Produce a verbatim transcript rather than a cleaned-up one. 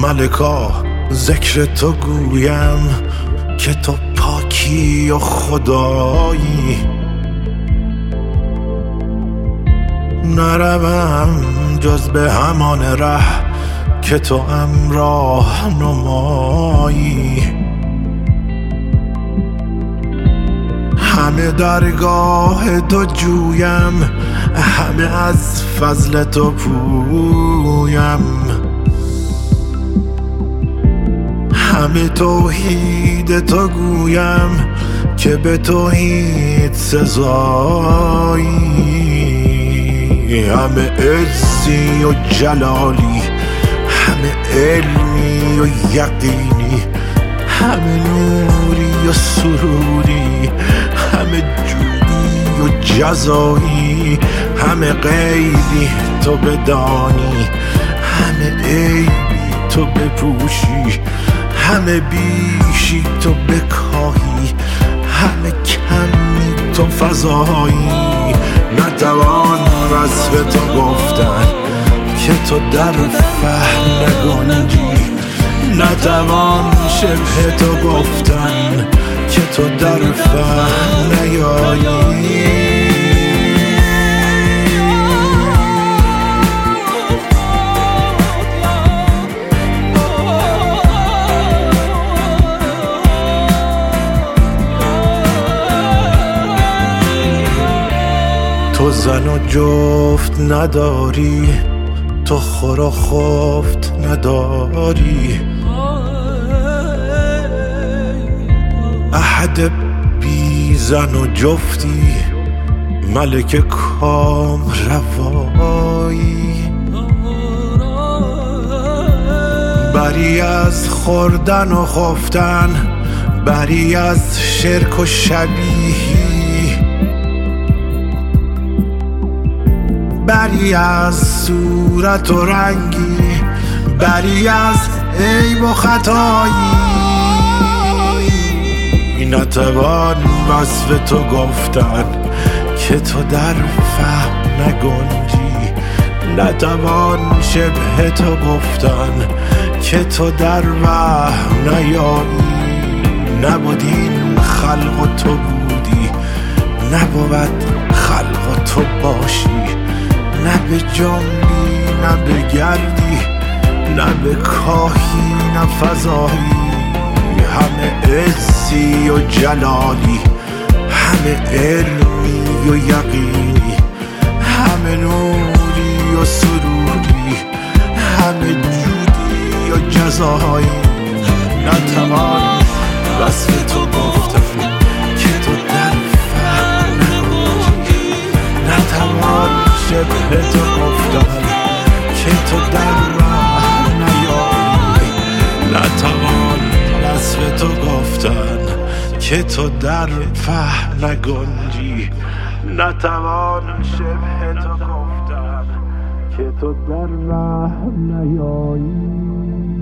ملکا ذکر تو گویم که تو پاکی و خدایی. نروم جز به همان ره که تو ام راه نمایی. همه درگاه تو جویم، همه از فضل تو پویم. همه توحید تو گویم که به توحید سزایی. همه عزی و جلالی، همه علمی و یقینی، همه نوری و سروری، همه جودی و جزایی. همه غیبی تو بدانی، همه عیبی تو بپوشی، همه بیشی تو بکاهی، همه کمی تو فضایی. نتوان وصف تو گفتن که تو در فهم نگنجی، نتوان شبه تو گفتن که تو در فهم نیایی. تو زن و جفت نداری، تو خور و خفت نداری. احد بی زن و جفتی، ملک کام روایی. بری از خوردن و خفتن، بری از شرک و شبیهی، بری از صورت و رنگی، بری از عیب و خطایی. نتوان وصف تو گفتن که تو در فهم نگنجی، نتوان شبه تو گفتن که تو در وهم نیایی. نبود این خلق و تو بودی، نبود خلق و تو باشی. نه به جنبی نه به گردی، نه به کاهی نه فضایی. همه عزی و جلالی، همه علمی و یقینی، همه نوری و سروری، همه جودی و جزایی. نتوان وصف تو گفتن که تو در فهم نگنجی، نتوان شبه تو گفتن که تو در راه نیایی. نتوان وصف تو گفتن که تو در فهم نگنجی، نتوان شبه تو گفتن که تو در راه نیایی.